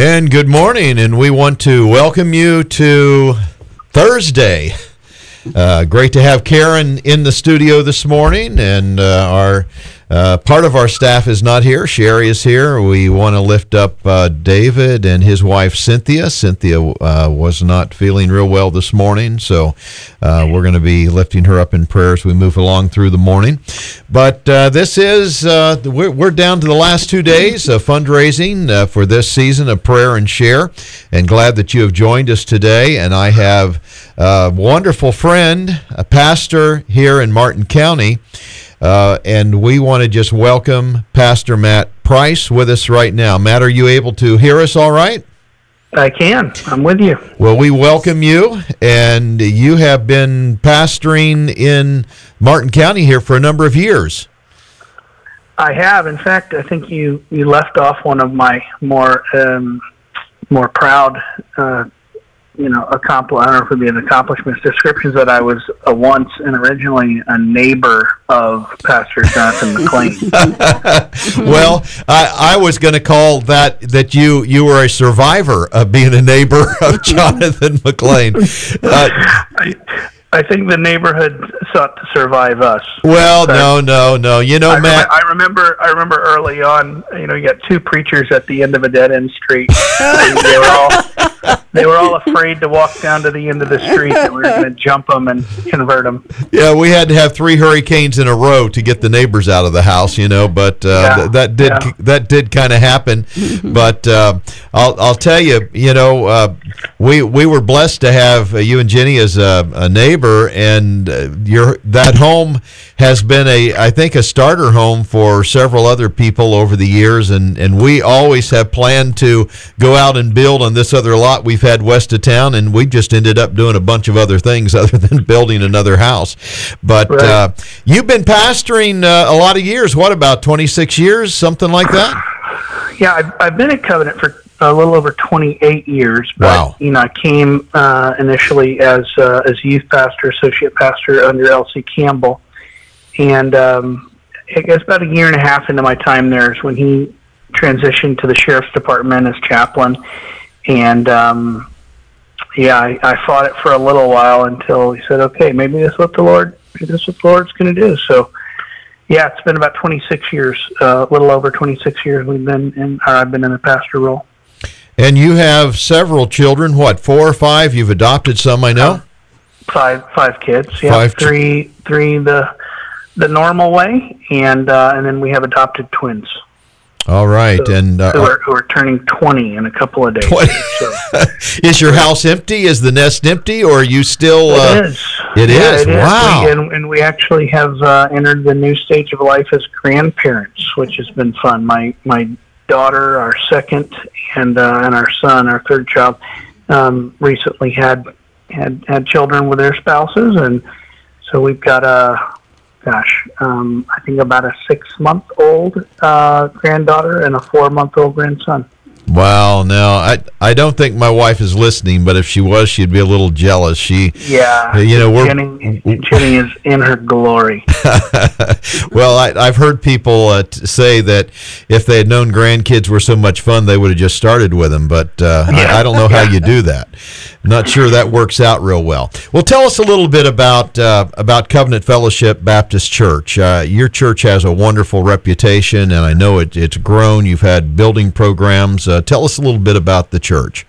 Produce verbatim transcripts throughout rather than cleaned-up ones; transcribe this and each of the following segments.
And good morning, and we want to welcome you to Thursday. Uh, great to have Karen in the studio this morning, and uh, our uh, part of our staff is not here. Sherry is here. We want to lift up uh, David and his wife Cynthia. Cynthia uh, was not feeling real well this morning, so uh, we're going to be lifting her up in prayer as we move along through the morning. But uh, this is, uh, we're, we're down to the last two days of fundraising uh, for this season of Prayer and Share, and glad that you have joined us today. And I have a wonderful friend, a pastor here in Martin County, uh, and we want to just welcome Pastor Matt Price with us right now. Matt, are you able to hear us all right? I can. I'm with you. Well, we welcome you, and you have been pastoring in Martin County here for a number of years. I have. In fact, I think you, you left off one of my more um, more proud, uh, you know, accompli- I don't know if it would be an accomplishment descriptions that I was a once and originally a neighbor of Pastor Jonathan McLean. Well, I, I was going to call that that you you were a survivor of being a neighbor of Jonathan McLean. Uh, I, I think the neighborhood sought to survive us. Well, so, no, no, no. You know, I Matt. Rem- I remember. I remember early on. You know, you got two preachers at the end of a dead end street. they were all they were all afraid to walk down to the end of the street. That we were going to jump them and convert them. Yeah, we had to have three hurricanes in a row to get the neighbors out of the house. You know, but uh, yeah, th- that did yeah. that did kind of happen. But uh, I'll I'll tell you, you know, uh, we we were blessed to have uh, you and Jenny as a, a neighbor. And uh, your that home has been a, I think, a starter home for several other people over the years, and, and we always have planned to go out and build on this other lot we've had west of town, and we just ended up doing a bunch of other things other than building another house. But right. uh, you've been pastoring uh, a lot of years. What, about twenty-six years, something like that? Yeah, I've, I've been at Covenant for a little over twenty-eight years. But, wow. You know, I came uh, initially as uh, as youth pastor, associate pastor under L C Campbell. And um, I guess about a year and a half into my time there is when he transitioned to the sheriff's department as chaplain. And, um, yeah, I, I fought it for a little while until he said, okay, maybe this is what the Lord, maybe this is what the Lord's going to do. So, yeah, it's been about twenty-six years, uh, a little over twenty-six years we've been in, or I've been in the pastor role. And you have several children, what, four or five? You've adopted some, I know? Uh, five five kids, yeah. Five three, three the the normal way, and uh, and then we have adopted twins. All right. So, and uh, who, are, who are turning twenty in a couple of days. twenty So. Is your house empty? Is the nest empty, or are you still... Uh, it is. It yeah, is? It Wow. Is. We, and, and we actually have uh, entered the new stage of life as grandparents, which has been fun. My my daughter, our second, and uh, and our son, our third child, um, recently had had had children with their spouses, and so we've got a gosh, um, I think about a six month old uh, granddaughter and a four month old grandson. Wow. Now, I I don't think my wife is listening, but if she was, she'd be a little jealous. She, yeah, you know, we're Jenny, Jenny is in her glory. Well, I, I've heard people uh, t- say that if they had known grandkids were so much fun, they would have just started with them. But uh, yeah. I, I don't know how you do that. I'm not sure that works out real well. Well, tell us a little bit about uh, about Covenant Fellowship Baptist Church. Uh, your church has a wonderful reputation, and I know it, it's grown. You've had building programs. Uh, tell us a little bit about the church.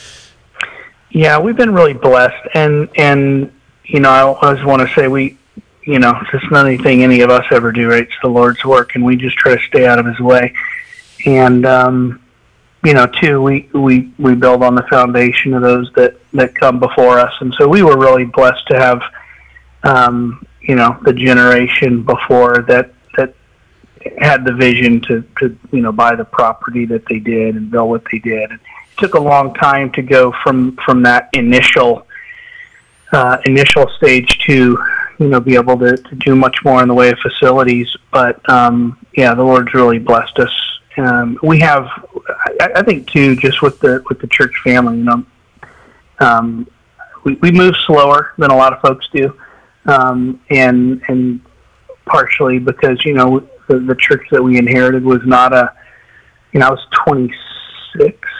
Yeah, we've been really blessed, and and you know, I always want to say we, you know, it's not anything any of us ever do, right? It's the Lord's work, and we just try to stay out of His way. And um, you know, too, we we we build on the foundation of those that that come before us, and so we were really blessed to have, um, you know, the generation before that that had the vision to to you know buy the property that they did and build what they did. And it took a long time to go from from that initial uh, initial stage to you know be able to, to do much more in the way of facilities. But um, yeah, the Lord's really blessed us. Um, we have, I, I think, too, just with the with the church family. You know, um, we we move slower than a lot of folks do, um, and and partially because you know the, the church that we inherited was not a, you know, I was twenty-six,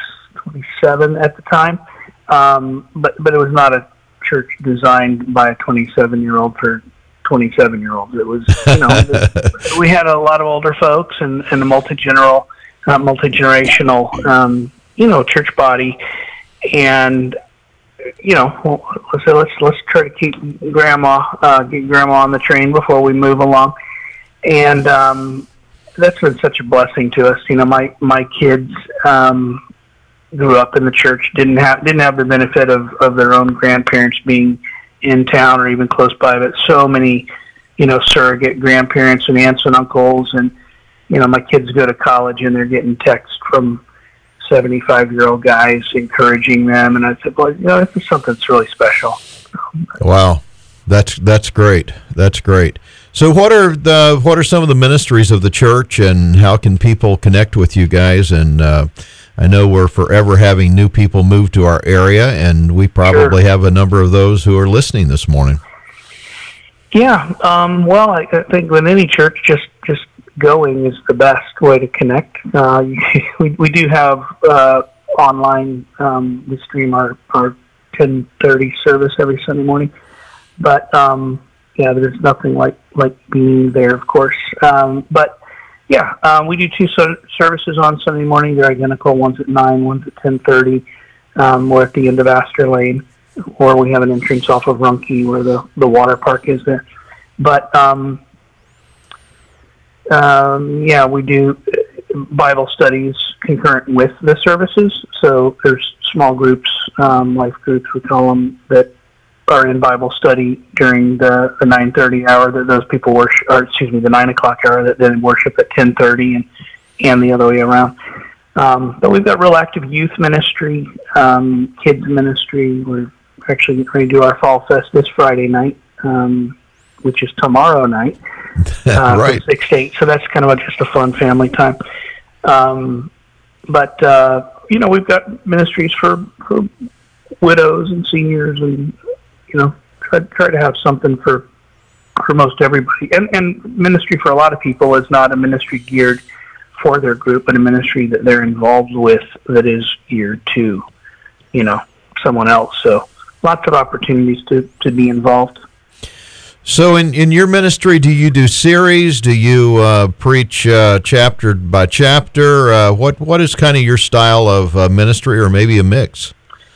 twenty-seven at the time, um, but but it was not a church designed by a twenty-seven-year-old for twenty-seven-year-olds. It was, you know, the, we had a lot of older folks and, and a multi-general, uh, multi-generational, um, you know, church body, and you know, let's let's let's try to keep grandma uh, get grandma on the train before we move along, and um, that's been such a blessing to us. You know, my my kids um, grew up in the church, didn't have didn't have the benefit of, of their own grandparents being in town or even close by, but so many, you know, surrogate grandparents and aunts and uncles, and you know, my kids go to college and they're getting texts from seventy-five-year-old guys encouraging them, and I said, well, you know, this is something that's really special. Wow, that's that's great. That's great. So, what are the what are some of the ministries of the church, and how can people connect with you guys? And uh, I know we're forever having new people move to our area, and we probably Sure. have a number of those who are listening this morning. Yeah, um, well, I, I think with any church, just just going is the best way to connect. Uh, we we do have uh, online. Um, we stream our our ten thirty service every Sunday morning, but um, yeah, there's nothing like like being there, of course. Um, but yeah, um, we do two so- services on Sunday morning. They're identical. One's at nine, one's at ten thirty. Um, we're at the end of Astor Lane, or we have an entrance off of Runkey where the the water park is there. But um, Um, yeah, we do Bible studies concurrent with the services. So there's small groups, um, life groups, we call them, that are in Bible study during the, the nine thirty hour that those people worship, or excuse me, the nine o'clock hour that they worship at ten thirty, and, and the other way around. Um, but we've got real active youth ministry, um, kids ministry. We're actually going to do our Fall Fest this Friday night, um, which is tomorrow night. Uh, Right. from six to eight, so that's kind of a, just a fun family time. Um, but uh, you know, we've got ministries for, for widows and seniors, and you know, try try to have something for for most everybody. And and ministry for a lot of people is not a ministry geared for their group, but a ministry that they're involved with that is geared to, you know, someone else. So lots of opportunities to to be involved. So, in, in your ministry, do you do series? Do you uh, preach uh, chapter by chapter? Uh, what what is kind of your style of uh, ministry, or maybe a mix?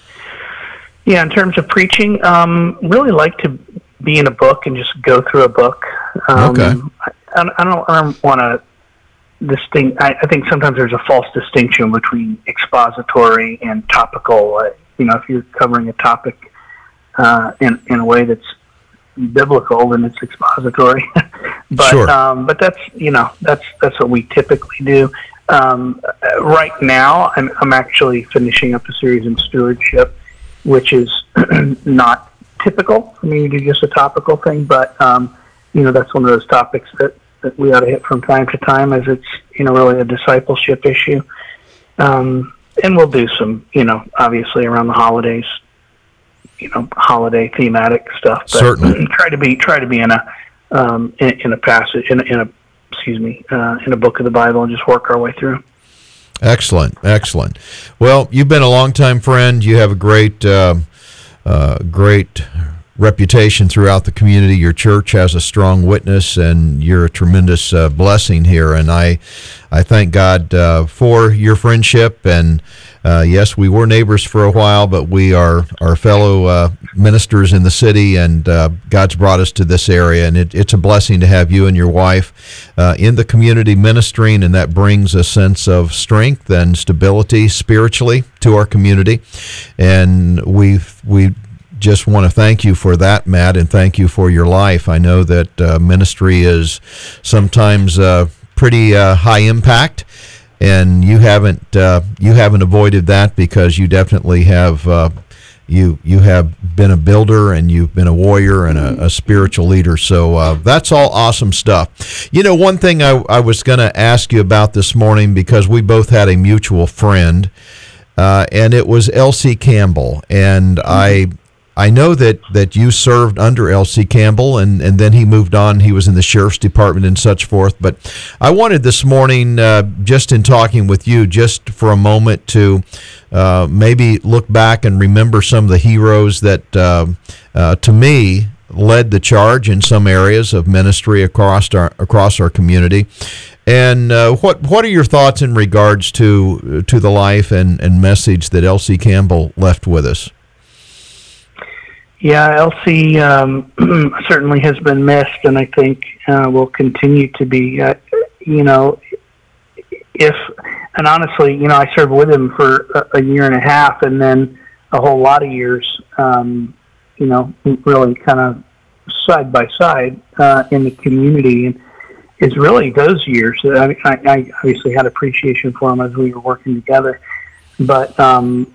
Yeah, in terms of preaching, um, really like to be in a book and just go through a book. Um, Okay. I, I don't, I don't want to distinct. I, I think sometimes there's a false distinction between expository and topical. Uh, you know, if you're covering a topic uh, in in a way that's biblical, then it's expository. but Sure. um, but that's you know that's that's what we typically do. Um, right now, I'm I'm actually finishing up a series in stewardship, which is not typical for me to do just a topical thing, but um, you know that's one of those topics that, that we ought to hit from time to time, as it's you know really a discipleship issue. Um, and we'll do some you know obviously around the holidays, you know, holiday thematic stuff. But Certainly. try to be try to be in a um, in, in a passage in a, in a excuse me uh, in a book of the Bible and just work our way through. Excellent, excellent. Well, you've been a longtime friend. You have a great, uh, uh, great reputation throughout the community. Your church has a strong witness, and you're a tremendous uh, blessing here. And I, I thank God uh, for your friendship. And uh, yes, we were neighbors for a while, but we are our fellow uh, ministers in the city, and uh, God's brought us to this area. And it, it's a blessing to have you and your wife uh, in the community ministering, and that brings a sense of strength and stability spiritually to our community. And we've we. just want to thank you for that, Matt, and thank you for your life. I know that uh, ministry is sometimes uh, pretty uh, high impact, and you haven't uh, you haven't avoided that, because you definitely have uh, you you have been a builder, and you've been a warrior and a, a spiritual leader. So uh, that's all awesome stuff. You know, one thing I, I was going to ask you about this morning, because we both had a mutual friend, uh, and it was Elsie Campbell, and I. I know that, that you served under L C Campbell, and, and then he moved on. He was in the sheriff's department and such forth. But I wanted this morning, uh, just in talking with you, just for a moment to uh, maybe look back and remember some of the heroes that, uh, uh, to me, led the charge in some areas of ministry across our across our community. And uh, what what are your thoughts in regards to to the life and, and message that L C Campbell left with us? Yeah, L C um, certainly has been missed, and I think uh, will continue to be. Uh, you know, if and honestly, you know, I served with him for a, a year and a half, and then a whole lot of years. Um, you know, really kind of side by side uh, in the community, and it's really those years. I, I, I obviously had appreciation for him as we were working together, but um,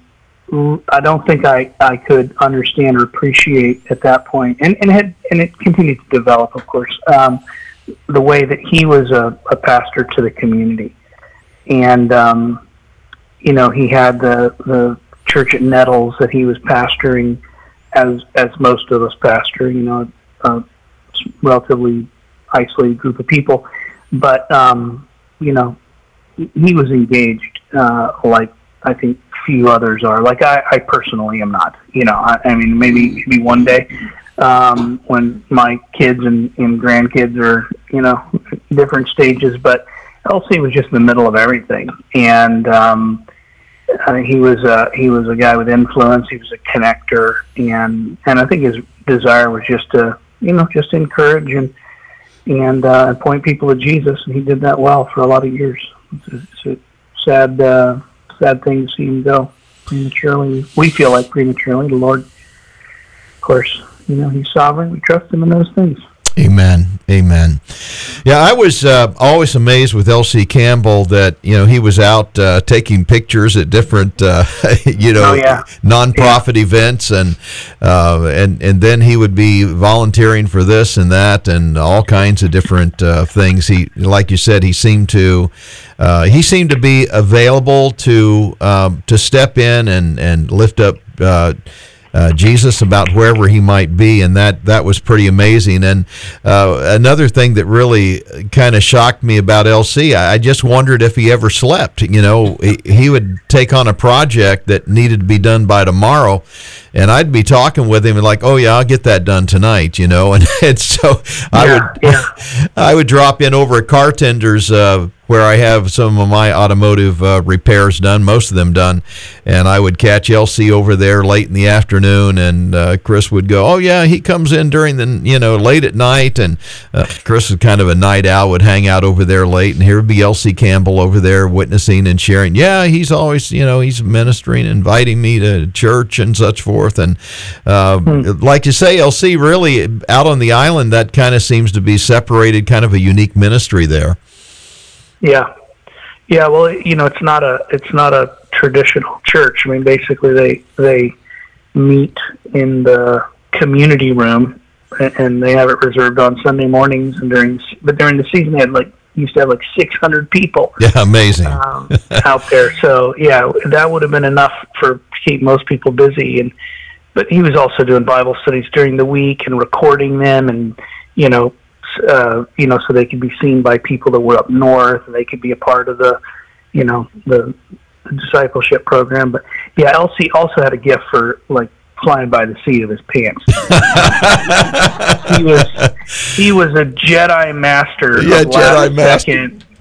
I don't think I, I could understand or appreciate at that point, and and had and it continued to develop, of course, um, the way that he was a, a pastor to the community, and um, you know, he had the the church at Nettles that he was pastoring. As as most of us pastor, you know, a relatively isolated group of people, but um, you know, he was engaged uh, like I think few others are. Like I, I personally am not. You know, I, I mean, maybe maybe one day um, when my kids and, and grandkids are, you know, different stages, but L C was just in the middle of everything, and um, Uh, he was uh, he was a guy with influence. He was a connector, and and I think his desire was just to you know just encourage and and uh, point people to Jesus, and he did that well for a lot of years. It's a, it's a sad uh, sad thing to see him go prematurely. We feel like prematurely. The Lord, of course, you know, He's sovereign. We trust Him in those things. Amen. Amen. Yeah, I was uh, always amazed with L C Campbell that, you know, he was out uh, taking pictures at different, uh, you know, oh, yeah. nonprofit yeah. events, and uh, and and then he would be volunteering for this and that and all kinds of different uh, things. He, like you said, he seemed to uh, he seemed to be available to um, to step in and and lift up Uh, Uh, Jesus about wherever he might be, and that, that was pretty amazing. And uh, another thing that really kind of shocked me about L C, I, I just wondered if he ever slept. You know, he, he would take on a project that needed to be done by tomorrow, and I'd be talking with him and like, oh yeah, I'll get that done tonight, you know. And, and so I yeah, would yeah. I would drop in over at Cartender's uh, where I have some of my automotive uh, repairs done, most of them done, and I would catch L C over there late in the afternoon, and uh, Chris would go, oh yeah, he comes in during the, you know, late at night, and uh, Chris was kind of a night owl, would hang out over there late, and here would be L C Campbell over there witnessing and sharing. Yeah, he's always, you know, he's ministering, inviting me to church and such forth, and uh, hmm. like you say, L C really, out on the island, that kind of seems to be separated, kind of a unique ministry there. Yeah, yeah. Well, you know, it's not a it's not a traditional church. I mean, basically, they they meet in the community room, and they have it reserved on Sunday mornings and during. But during the season, they had like used to have like six hundred people. Yeah, amazing um, out there. So yeah, that would have been enough for to keep most people busy. And but he was also doing Bible studies during the week and recording them, and you know. Uh, you know, so they could be seen by people that were up north, and they could be a part of the, you know, the, the discipleship program. But yeah, L C also had a gift for like flying by the seat of his pants. he was he was a Jedi master. Yeah, of Jedi master. Second.